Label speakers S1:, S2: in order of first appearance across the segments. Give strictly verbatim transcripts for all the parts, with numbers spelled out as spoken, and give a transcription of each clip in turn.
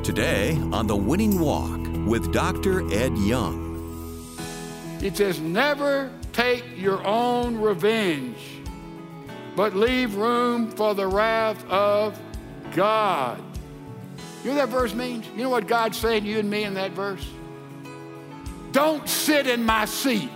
S1: Today on The Winning Walk with Doctor Ed Young.
S2: It says, never take your own revenge, but leave room for the wrath of God. You know what that verse means? You know what God's saying to you and me in that verse? Don't sit in my seat.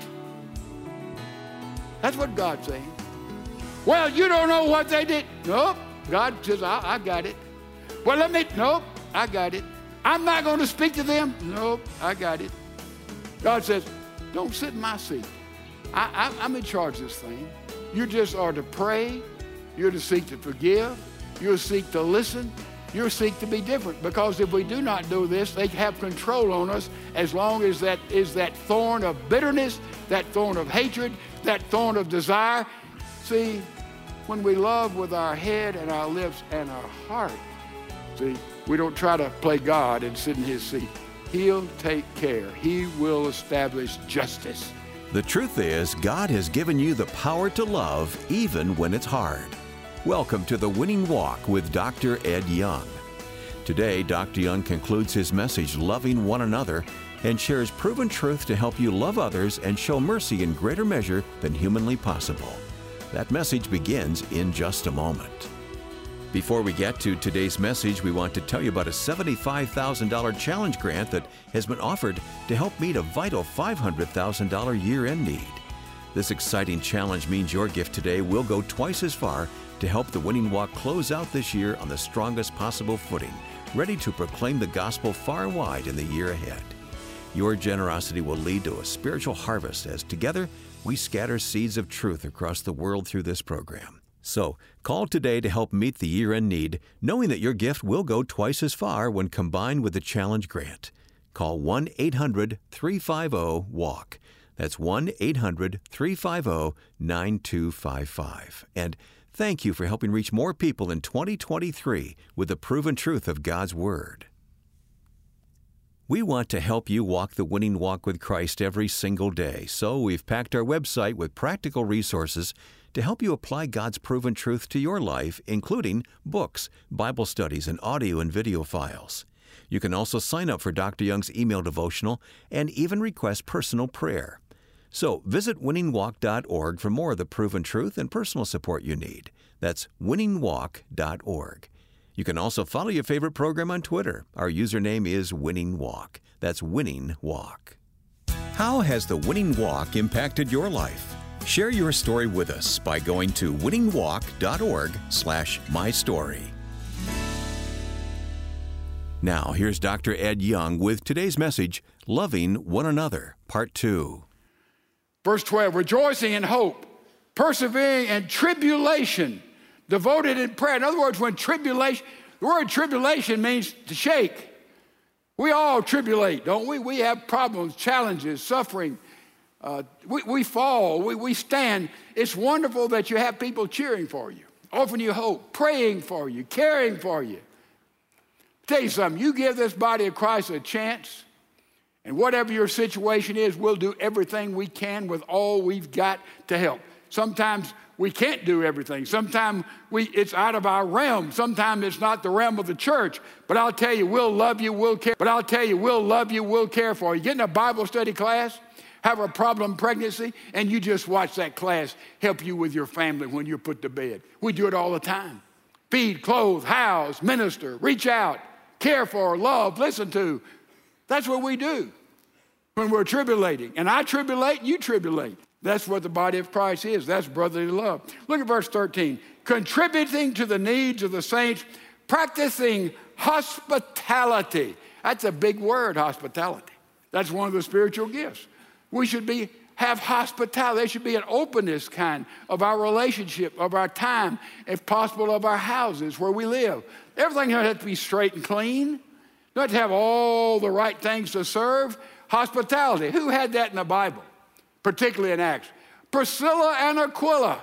S2: That's what God's saying. Well, you don't know what they did. Nope. God says, I, I got it. Well, let me, nope, I got it. I'm not going to speak to them. Nope, I got it. God says, don't sit in my seat. I, I, I'm in charge of this thing. You just are to pray. You're to seek to forgive. You're to seek to listen. You're to seek to be different. Because if we do not do this, they have control on us as long as that is that thorn of bitterness, that thorn of hatred, that thorn of desire. See, when we love with our head and our lips and our heart, see, we don't try to play God and sit in his seat. He'll take care. He will establish justice.
S1: The truth is, God has given you the power to love even when it's hard. Welcome to The Winning Walk with Doctor Ed Young. Today, Doctor Young concludes his message, Loving One Another, and shares proven truth to help you love others and show mercy in greater measure than humanly possible. That message begins in just a moment. Before we get to today's message, we want to tell you about a seventy-five thousand dollars challenge grant that has been offered to help meet a vital five hundred thousand dollars year-end need. This exciting challenge means your gift today will go twice as far to help the Winning Walk close out this year on the strongest possible footing, ready to proclaim the gospel far and wide in the year ahead. Your generosity will lead to a spiritual harvest as together we scatter seeds of truth across the world through this program. So, call today to help meet the year-end need, knowing that your gift will go twice as far when combined with the challenge grant. Call one eight hundred three five zero walk. That's one eight hundred three five zero nine two five five. And thank you for helping reach more people in twenty twenty-three with the proven truth of God's Word. We want to help you walk the winning walk with Christ every single day, so we've packed our website with practical resources to help you apply God's proven truth to your life, including books, Bible studies, and audio and video files. You can also sign up for Doctor Young's email devotional and even request personal prayer. So visit winning walk dot org for more of the proven truth and personal support you need. That's winning walk dot org. You can also follow your favorite program on Twitter. Our username is Winning Walk. That's Winning Walk. How has the Winning Walk impacted your life? Share your story with us by going to winning walk dot org slash my story. Now, here's Doctor Ed Young with today's message, Loving One Another, Part two.
S2: Verse twelve, rejoicing in hope, persevering in tribulation, devoted in prayer. In other words, when tribulation, the word tribulation means to shake. We all tribulate, don't we? We have problems, challenges, suffering. Uh, we, we fall, we, we stand. It's wonderful that you have people cheering for you, offering you hope, praying for you, caring for you. I'll tell you something, you give this body of Christ a chance, and whatever your situation is, we'll do everything we can with all we've got to help. Sometimes we can't do everything. Sometimes we, it's out of our realm. Sometimes it's not the realm of the church. But I'll tell you, we'll love you, we'll care. But I'll tell you, we'll love you, we'll care for you. Get in a Bible study class, have a problem pregnancy, and you just watch that class help you with your family when you're put to bed. We do it all the time. Feed, clothe, house, minister, reach out, care for, love, listen to. That's what we do when we're tribulating. And I tribulate, you tribulate. That's what the body of Christ is. That's brotherly love. Look at verse thirteen. Contributing to the needs of the saints, practicing hospitality. That's a big word, hospitality. That's one of the spiritual gifts. We should be have hospitality. There should be an openness kind of our relationship, of our time, if possible, of our houses where we live. Everything doesn't have to be straight and clean. Doesn't have to have all the right things to serve. Hospitality. Who had that in the Bible? Particularly in Acts. Priscilla and Aquila.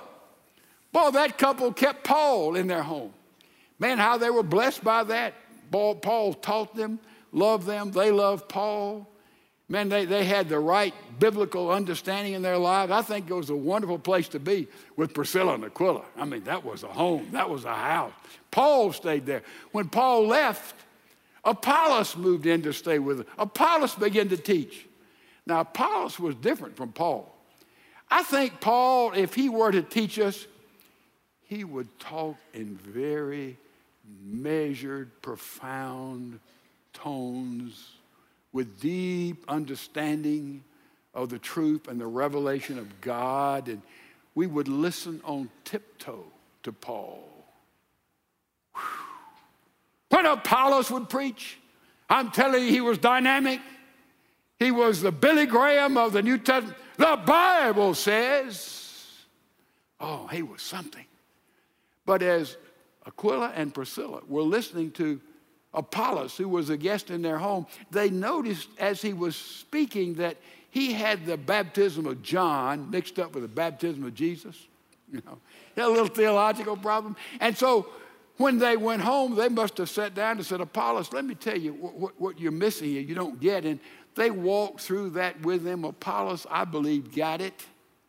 S2: Boy, that couple kept Paul in their home. Man, how they were blessed by that. Paul taught them, loved them. They loved Paul. Man, they, they had the right biblical understanding in their lives. I think it was a wonderful place to be with Priscilla and Aquila. I mean, that was a home. That was a house. Paul stayed there. When Paul left, Apollos moved in to stay with them. Apollos began to teach. Now, Apollos was different from Paul. I think Paul, if he were to teach us, he would talk in very measured, profound tones with deep understanding of the truth and the revelation of God. And we would listen on tiptoe to Paul. Whew. When Apollos would preach, I'm telling you, he was dynamic. He was the Billy Graham of the New Testament. The Bible says, oh, he was something. But as Aquila and Priscilla were listening to Apollos, who was a guest in their home, they noticed as he was speaking that he had the baptism of John mixed up with the baptism of Jesus. You know, he had a little theological problem. And so when they went home, they must have sat down and said, Apollos, let me tell you what, what, what you're missing here, you don't get. And they walked through that with him. Apollos, I believe, got it.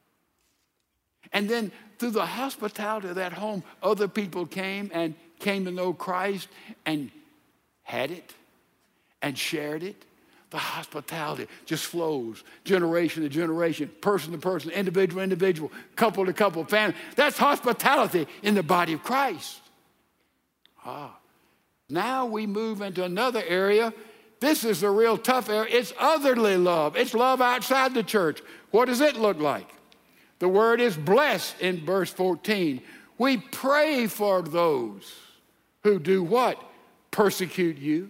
S2: And then through the hospitality of that home, other people came and came to know Christ and had it and shared it. The hospitality just flows generation to generation, person to person, individual to individual, couple to couple, family. That's hospitality in the body of Christ. Ah, now we move into another area. This is the real tough area. It's otherly love. It's love outside the church. What does it look like? The word is blessed in verse fourteen. We pray for those who do what? Persecute you.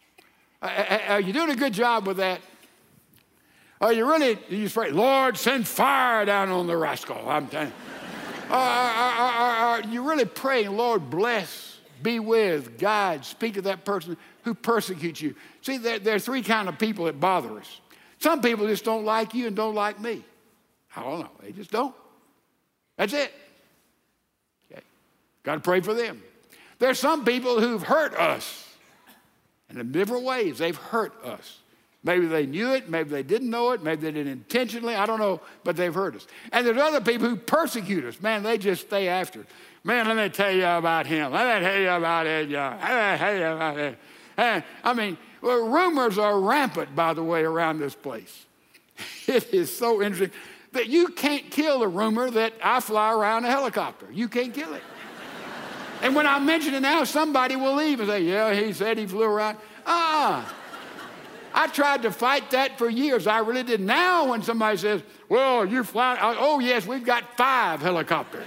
S2: Are you doing a good job with that? Are you really, you pray, Lord, send fire down on the rascal? I'm telling you. Are, are, are, are you really praying, Lord, bless, be with, guide, speak to that person who persecutes you? See, there, there are three kind of people that bother us. Some people just don't like you and don't like me. I don't know. They just don't. That's it. Okay. Got to pray for them. There's some people who've hurt us. And in different ways, they've hurt us. Maybe they knew it, maybe they didn't know it, maybe they did it intentionally, I don't know, but they've hurt us. And there's other people who persecute us. Man, they just stay after it. Man, let me tell you about him. Let me tell you about Ed Young. Let me tell you about it. And, I mean, well, rumors are rampant, by the way, around this place. It is so interesting that you can't kill a rumor that I fly around a helicopter. You can't kill it. And when I mention it now, somebody will leave and say, yeah, he said he flew around. Ah, uh-uh. I tried to fight that for years. I really did. Now when somebody says, well, you fly, oh, yes, we've got five helicopters.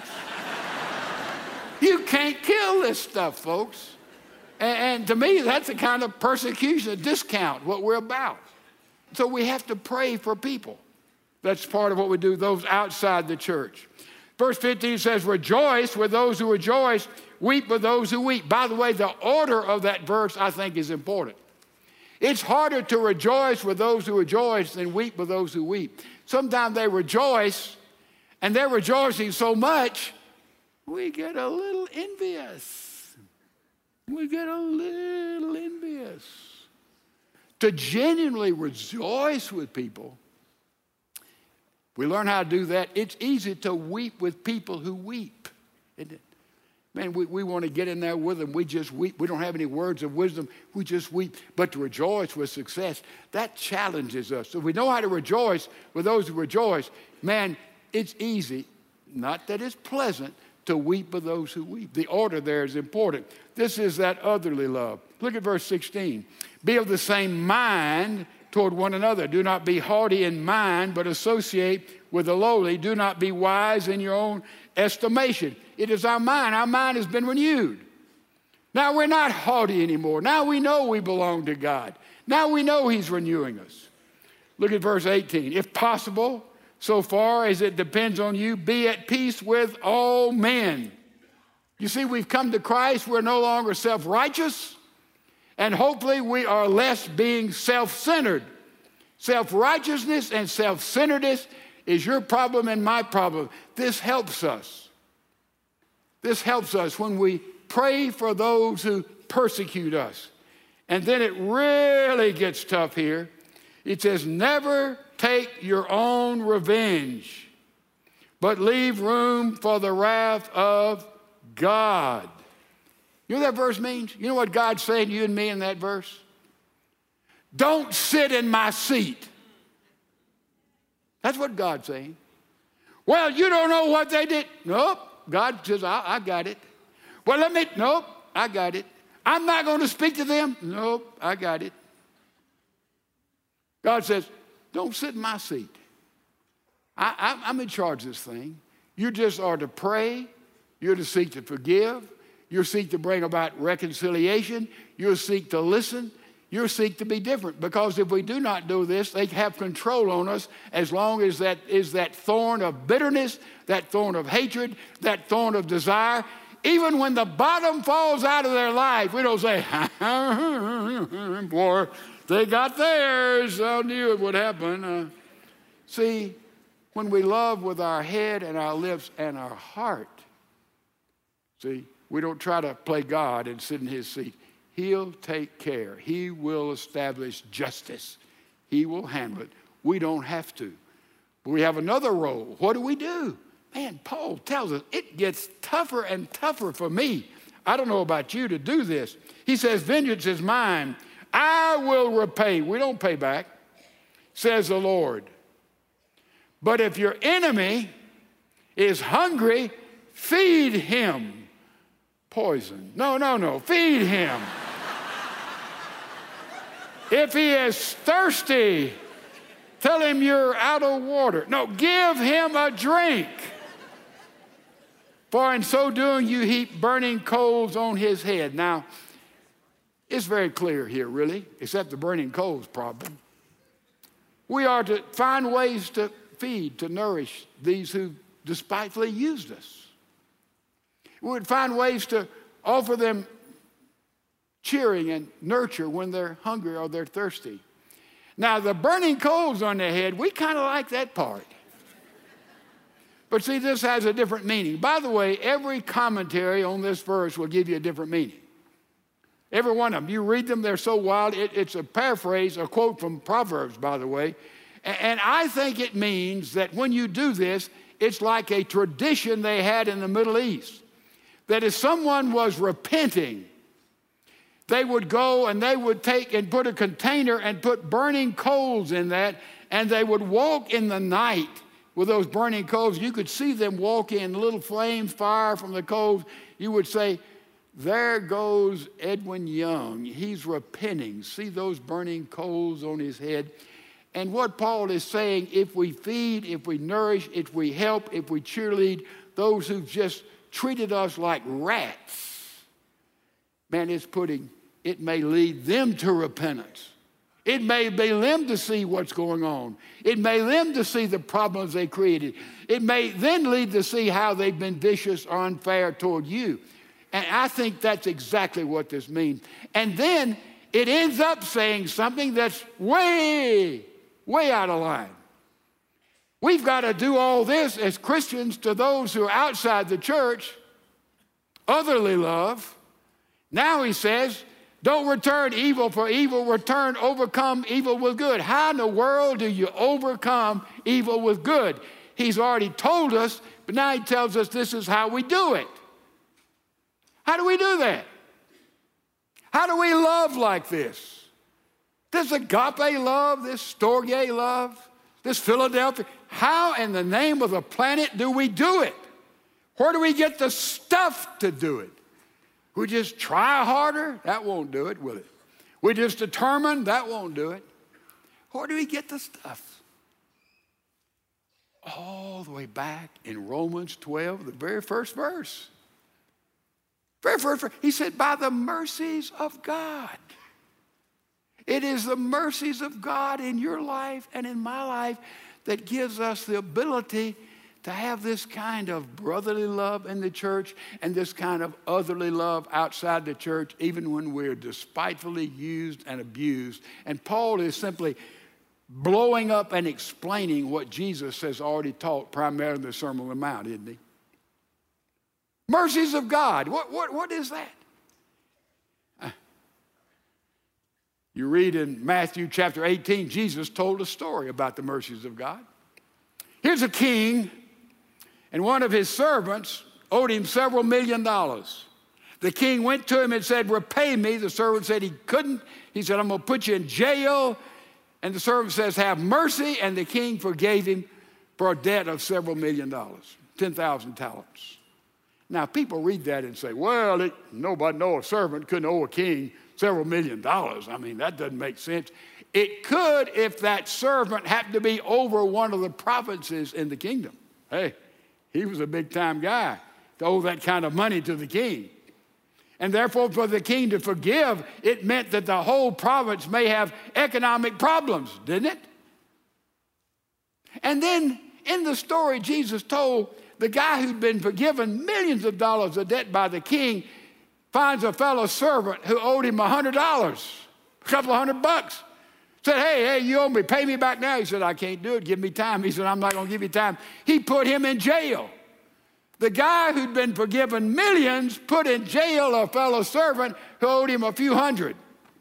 S2: You can't kill this stuff, folks. And, and to me, that's a kind of persecution, a discount, what we're about. So we have to pray for people. That's part of what we do, those outside the church. Verse fifteen says, rejoice with those who rejoice, weep with those who weep. By the way, the order of that verse, I think, is important. It's harder to rejoice with those who rejoice than weep with those who weep. Sometimes they rejoice, and they're rejoicing so much, we get a little envious. We get a little envious. To genuinely rejoice with people, we learn how to do that. It's easy to weep with people who weep, isn't it? Man, we, we want to get in there with them. We just weep. We don't have any words of wisdom. We just weep. But to rejoice with success, that challenges us. So if we know how to rejoice with those who rejoice, man, it's easy, not that it's pleasant, to weep with those who weep. The order there is important. This is that otherly love. Look at verse sixteen. Be of the same mind toward one another. Do not be haughty in mind, but associate with the lowly. Do not be wise in your own estimation. It is our mind. Our mind has been renewed. Now we're not haughty anymore. Now we know we belong to God. Now we know he's renewing us. Look at verse eighteen. If possible, so far as it depends on you, be at peace with all men. You see, we've come to Christ. We're no longer self-righteous. And hopefully we are less being self-centered. Self-righteousness and self-centeredness is your problem and my problem. This helps us. This helps us when we pray for those who persecute us. And then it really gets tough here. It says, never take your own revenge, but leave room for the wrath of God. You know what that verse means? You know what God's saying to you and me in that verse? Don't sit in my seat. That's what God's saying. Well, you don't know what they did. Nope. God says, I, I got it. Well, let me, nope, I got it. I'm not going to speak to them. Nope, I got it. God says, don't sit in my seat. I, I, I'm in charge of this thing. You just are to pray. You're to seek to forgive. You're to seek to bring about reconciliation. You're to seek to listen. You're to seek to be different. Because if we do not do this, they have control on us as long as that is that thorn of bitterness, that thorn of hatred, that thorn of desire. Even when the bottom falls out of their life, we don't say, boy, they got theirs. I knew it would happen. Uh, see, when we love with our head and our lips and our heart, see, we don't try to play God and sit in his seat. He'll take care. He will establish justice. He will handle it. We don't have to. But we have another role. What do we do? Man, Paul tells us it gets tougher and tougher for me. I don't know about you to do this. He says, vengeance is mine. I will repay. We don't pay back, says the Lord. But if your enemy is hungry, feed him. Poison. No, no, no. Feed him. If he is thirsty, tell him you're out of water. No, give him a drink. For in so doing, you heap burning coals on his head. Now, it's very clear here, really, except the burning coals problem. We are to find ways to feed, to nourish these who despitefully used us. We would find ways to offer them cheering and nurture when they're hungry or they're thirsty. Now, the burning coals on their head, we kind of like that part. But see, this has a different meaning. By the way, every commentary on this verse will give you a different meaning. Every one of them. You read them, they're so wild. It, it's a paraphrase, a quote from Proverbs, by the way. And, and I think it means that when you do this, it's like a tradition they had in the Middle East. That if someone was repenting, they would go and they would take and put a container and put burning coals in that, and they would walk in the night with those burning coals. You could see them walk in, little flames, fire from the coals. You would say, there goes Edwin Young. He's repenting. See those burning coals on his head. And what Paul is saying, if we feed, if we nourish, if we help, if we cheerlead those who've just treated us like rats, man, it's putting, it may lead them to repentance. It may be them to see what's going on. It may them to see the problems they created. It may then lead to see how they've been vicious or unfair toward you. And I think that's exactly what this means. And then it ends up saying something that's way, way out of line. We've got to do all this as Christians to those who are outside the church, otherly love. Now he says, don't return evil for evil, return, overcome evil with good. How in the world do you overcome evil with good? He's already told us, but now he tells us this is how we do it. How do we do that? How do we love like this? This agape love, this storge love, this Philadelphia. How in the name of the planet do we do it? Where do we get the stuff to do it? We just try harder? That won't do it, will it? We just determine? That won't do it. Where do we get the stuff? All the way back in Romans twelve, the very first verse. Very first verse. He said, by the mercies of God. It is the mercies of God in your life and in my life that gives us the ability to have this kind of brotherly love in the church and this kind of otherly love outside the church, even when we're despitefully used and abused. And Paul is simply blowing up and explaining what Jesus has already taught primarily in the Sermon on the Mount, isn't he? Mercies of God. What, what, what is that? Uh, you read in Matthew chapter eighteen, Jesus told a story about the mercies of God. Here's a king, and one of his servants owed him several million dollars. The king went to him and said, repay me. The servant said he couldn't. He said, I'm going to put you in jail. And the servant says, have mercy. And the king forgave him for a debt of several million dollars, ten thousand talents. Now, people read that and say, well, it, nobody know a servant couldn't owe a king several million dollars. I mean, that doesn't make sense. It could if that servant happened to be over one of the provinces in the kingdom. Hey, he was a big-time guy to owe that kind of money to the king. And therefore, for the king to forgive, it meant that the whole province may have economic problems, didn't it? And then in the story Jesus told, the guy who'd been forgiven millions of dollars of debt by the king finds a fellow servant who owed him one hundred dollars, a couple of hundred bucks. Said, hey, hey, you owe me, pay me back now. He said, I can't do it, give me time. He said, I'm not going to give you time. He put him in jail. The guy who'd been forgiven millions put in jail a fellow servant who owed him a few hundred.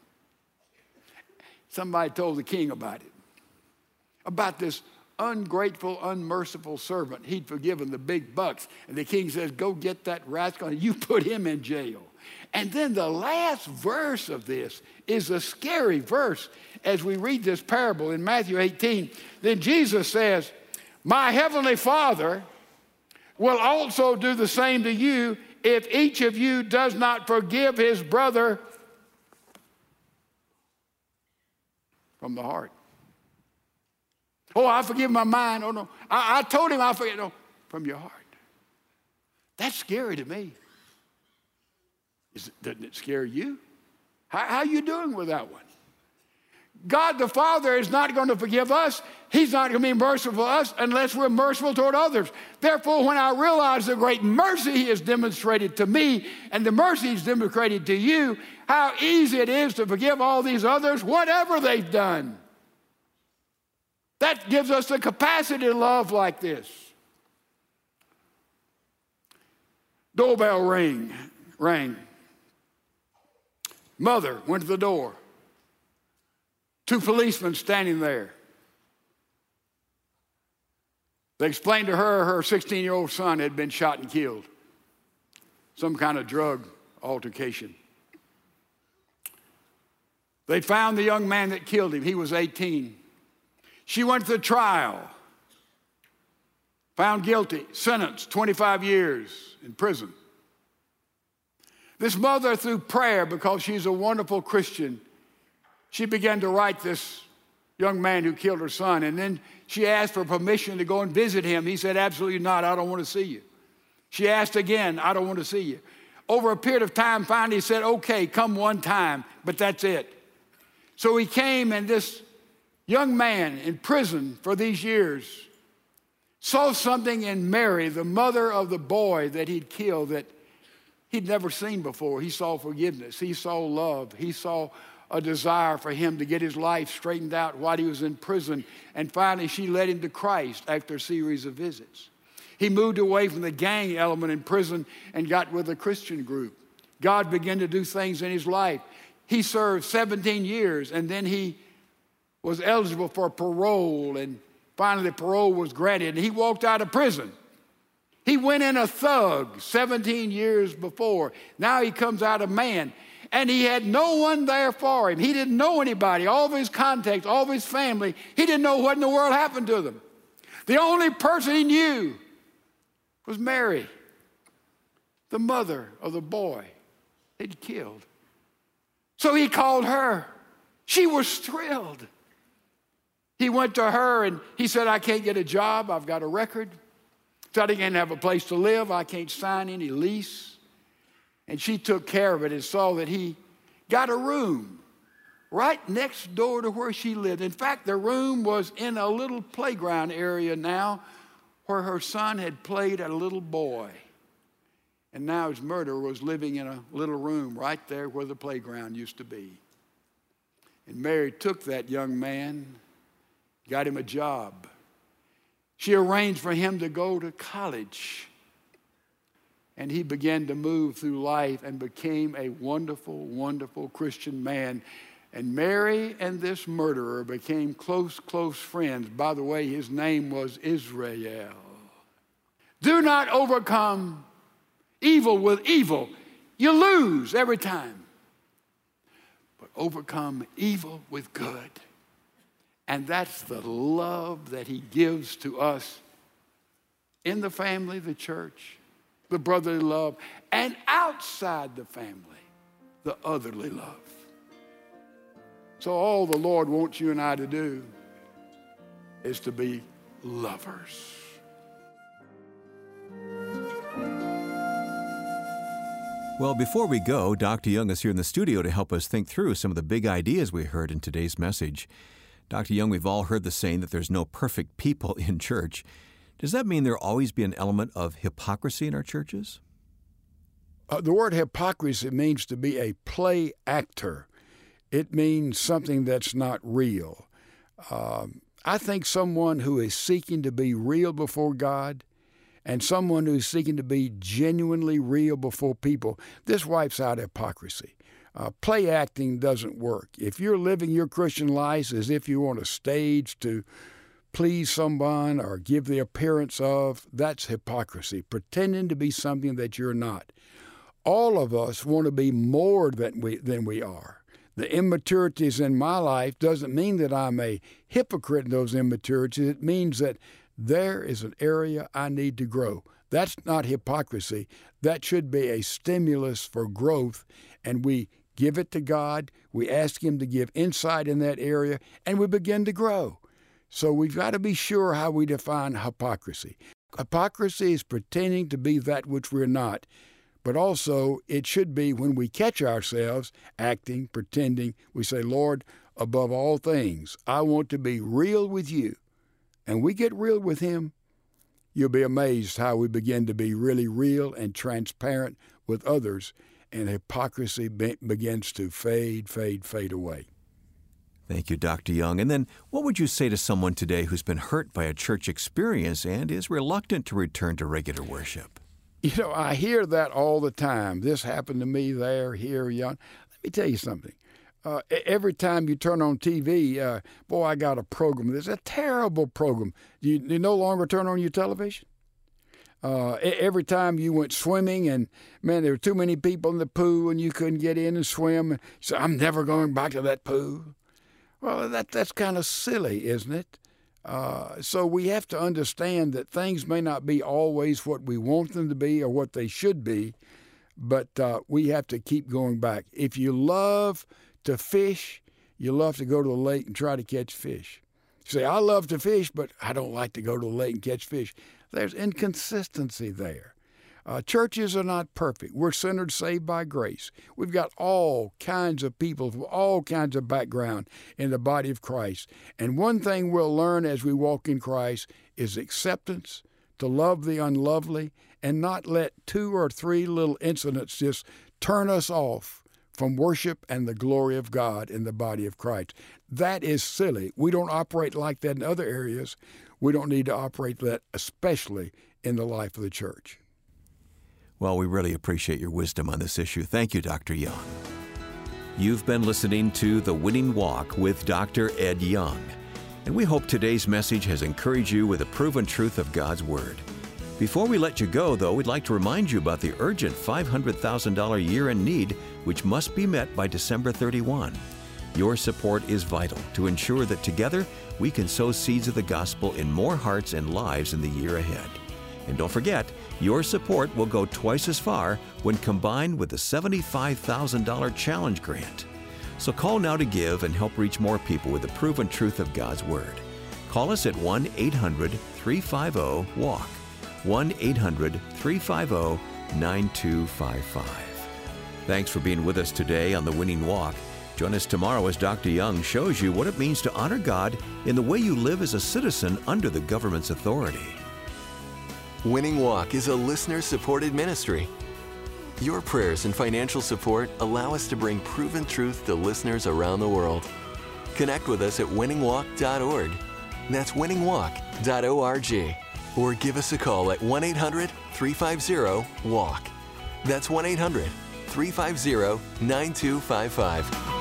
S2: Somebody told the king about it, about this ungrateful, unmerciful servant. He'd forgiven the big bucks. And the king says, go get that rascal, and you put him in jail. And then the last verse of this is a scary verse as we read this parable in Matthew eighteen. Then Jesus says, my heavenly Father will also do the same to you if each of you does not forgive his brother from the heart. Oh, I forgive my mind. Oh, no. I, I told him I forget. No, from your heart. That's scary to me. Is it, doesn't it scare you? How, how are you doing with that one? God the Father is not going to forgive us. He's not going to be merciful to us unless we're merciful toward others. Therefore, when I realize the great mercy he has demonstrated to me and the mercy he's demonstrated to you, how easy it is to forgive all these others, whatever they've done. That gives us the capacity to love like this. Doorbell ring, rang. Mother went to the door. Two policemen standing there. They explained to her her sixteen-year-old son had been shot and killed. Some kind of drug altercation. They found the young man that killed him. He was eighteen. She went to the trial. Found guilty. Sentenced twenty-five years in prison. This mother, through prayer, because she's a wonderful Christian, she began to write this young man who killed her son. And then she asked for permission to go and visit him. He said, absolutely not. I don't want to see you. She asked again, I don't want to see you. Over a period of time, finally he said, okay, come one time, but that's it. So he came, and this young man in prison for these years saw something in Mary, the mother of the boy that he'd killed, that he'd never seen before. He saw forgiveness. He saw love. He saw a desire for him to get his life straightened out while he was in prison. And finally, she led him to Christ after a series of visits. He moved away from the gang element in prison and got with a Christian group. God began to do things in his life. He served seventeen years, and then he was eligible for parole, and finally the parole was granted, and he walked out of prison. He went in a thug seventeen years before. Now he comes out a man. And he had no one there for him. He didn't know anybody. All of his contacts, all of his family, he didn't know what in the world happened to them. The only person he knew was Mary, the mother of the boy he'd killed. So he called her. She was thrilled. He went to her and he said, I can't get a job. I've got a record. Said I can't have a place to live. I can't sign any lease. And she took care of it and saw that he got a room right next door to where she lived. In fact, the room was in a little playground area now where her son had played a little boy. And now his murderer was living in a little room right there where the playground used to be. And Mary took that young man, got him a job. She arranged for him to go to college. And he began to move through life and became a wonderful, wonderful Christian man. And Mary and this murderer became close, close friends. By the way, his name was Israel. Do not overcome evil with evil. You lose every time. But overcome evil with good. And that's the love that he gives to us in the family, the church, the brotherly love, and outside the family, the otherly love. So all the Lord wants you and I to do is to be lovers.
S1: Well, before we go, Doctor Young is here in the studio to help us think through some of the big ideas we heard in today's message. Doctor Young, we've all heard the saying that there's no perfect people in church. Does that mean there'll always be an element of hypocrisy in our churches?
S2: Uh, the word hypocrisy means to be a play actor. It means something that's not real. Um, I think someone who is seeking to be real before God and someone who's seeking to be genuinely real before people, this wipes out hypocrisy. Uh, play acting doesn't work. If you're living your Christian life as if you're on a stage to please someone or give the appearance of, that's hypocrisy, pretending to be something that you're not. All of us want to be more than we, than we are. The immaturities in my life doesn't mean that I'm a hypocrite in those immaturities. It means that there is an area I need to grow. That's not hypocrisy. That should be a stimulus for growth, and we give it to God. We ask him to give insight in that area, and we begin to grow. So we've got to be sure how we define hypocrisy. Hypocrisy is pretending to be that which we're not. But also, it should be when we catch ourselves acting, pretending, we say, Lord, above all things, I want to be real with you. And we get real with him, you'll be amazed how we begin to be really real and transparent with others, and hypocrisy be- begins to fade, fade, fade away.
S1: Thank you, Doctor Young. And then what would you say to someone today who's been hurt by a church experience and is reluctant to return to regular worship?
S2: You know, I hear that all the time. This happened to me there, here, young. Let me tell you something. Uh, every time you turn on T V, uh, boy, I got a program. There's a terrible program. You, you no longer turn on your television? Uh, every time you went swimming and, man, there were too many people in the pool and you couldn't get in and swim. So I'm never going back to that pool. Well, that that's kind of silly, isn't it? Uh, so we have to understand that things may not be always what we want them to be or what they should be, but uh, we have to keep going back. If you love to fish, you love to go to the lake and try to catch fish. You say, I love to fish, but I don't like to go to the lake and catch fish. There's inconsistency there. Uh, churches are not perfect. We're sinners saved by grace. We've got all kinds of people from all kinds of background in the body of Christ. And one thing we'll learn as we walk in Christ is acceptance, to love the unlovely, and not let two or three little incidents just turn us off from worship and the glory of God in the body of Christ. That is silly. We don't operate like that in other areas. We don't need to operate that, especially in the life of the church.
S1: Well, we really appreciate your wisdom on this issue. Thank you, Doctor Young. You've been listening to The Winning Walk with Doctor Ed Young, and we hope today's message has encouraged you with the proven truth of God's Word. Before we let you go, though, we'd like to remind you about the urgent five hundred thousand dollars year-end need, which must be met by December thirty-first. Your support is vital to ensure that together we can sow seeds of the gospel in more hearts and lives in the year ahead. And don't forget, your support will go twice as far when combined with the seventy-five thousand dollars challenge grant. So call now to give and help reach more people with the proven truth of God's Word. Call us at one eight hundred three five zero walk, one eight hundred three five zero nine two five five. Thanks for being with us today on The Winning Walk. Join us tomorrow as Doctor Young shows you what it means to honor God in the way you live as a citizen under the government's authority.
S3: Winning Walk is a listener-supported ministry. Your prayers and financial support allow us to bring proven truth to listeners around the world. Connect with us at winning walk dot org. That's winning walk dot org. Or give us a call at one eight hundred three five zero walk. That's one eight hundred three five zero nine two five five.